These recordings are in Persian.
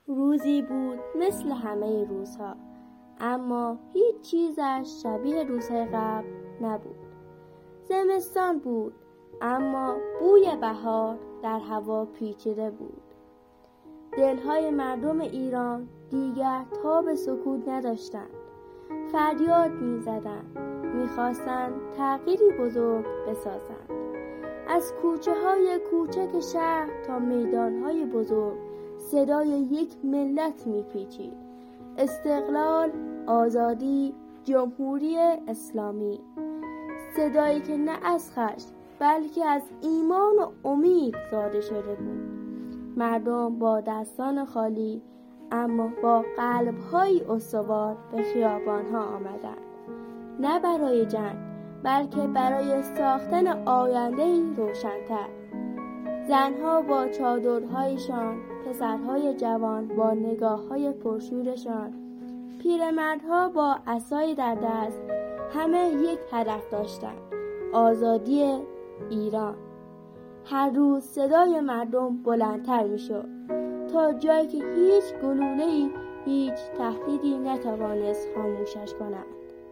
روزی بود مثل همه روزها، اما هیچ چیزش شبیه روزهای قبل نبود. زمستان بود، اما بوی بهار در هوا پیچیده بود. دلهای مردم ایران دیگر تاب سکوت نداشتند. فریاد می‌زدند، می‌خواستند تغییری بزرگ بسازند. از کوچه‌های کوچک شهر تا میدان‌های بزرگ صدای یک ملت می‌پیچید: استقلال، آزادی، جمهوری اسلامی. صدایی که نه از خشم بلکه از ایمان و امید زاده شده بود. مردم با دستان خالی اما با قلب‌های استوار به خیابان‌ها آمدند، نه برای جنگ بلکه برای ساختن آینده‌ای روشن‌تر. زنها با چادرهایشان، پسرهای جوان با نگاه‌های پرشورشان، پیرمردها با عصای در دست، همه یک هدف داشتند: آزادی ایران. هر روز صدای مردم بلندتر می‌شد تا جایی که هیچ گلوله‌ای، هیچ تهدیدی نتوانست خاموشش کند.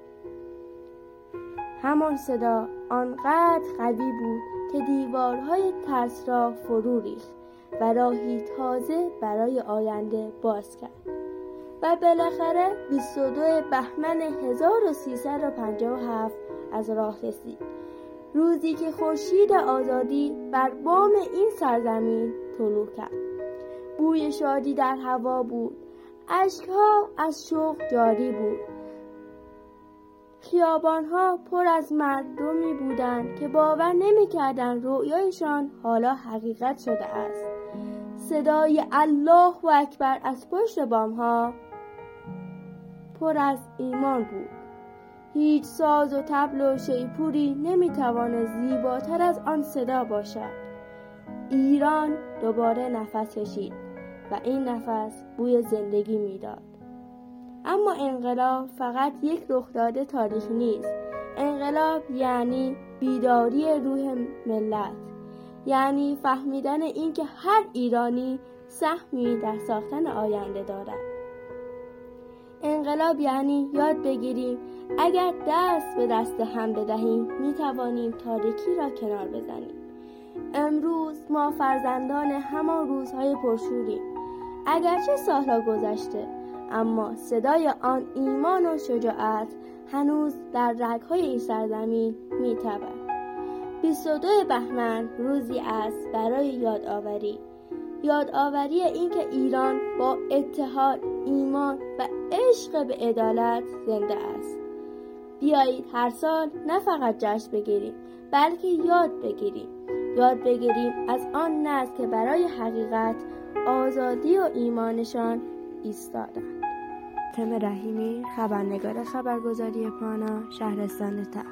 همان صدا آنقدر قوی بود که دیوارهای ترس را فرو ریخت و راهی تازه برای آینده باز کرد. و بالاخره 22 بهمن 1357 از راه رسید. روزی که خورشید آزادی بر بام این سرزمین طلوع کرد. بوی شادی در هوا بود. اشک‌ها از شوق جاری بود. خیابان‌ها پر از مردمی بودند که باور نمی‌کردند رؤیایشان حالا حقیقت شده است. صدای الله اکبر از پشت بام‌ها پر از ایمان بود. هیچ ساز و طبل و شیپوری نمی‌تواند زیباتر از آن صدا باشد. ایران دوباره نفس کشید و این نفس بوی زندگی می‌داد. اما انقلاب فقط یک رخداد تاریخی نیست. انقلاب یعنی بیداری روح ملت، یعنی فهمیدن اینکه هر ایرانی سهمی در ساختن آینده دارد. انقلاب یعنی یاد بگیریم اگر دست به دست هم بدهیم میتوانیم تاریکی را کنار بزنیم. امروز ما فرزندان همان روزهای پرشوریم. اگرچه سالها گذشته، اما صدای آن ایمان و شجاعت هنوز در رگ‌های این سرزمین می‌تپد. 22 بهمن روزی است برای یادآوری اینکه ایران با اتحاد، ایمان و عشق به عدالت زنده است. بیایید هر سال نه فقط جشن بگیریم، بلکه یاد بگیریم از آن نسل که برای حقیقت، آزادی و ایمانشان ایستادند. فاطمه رحیمی، خبرنگار خبرگزاری پانا، شهرستان تهران.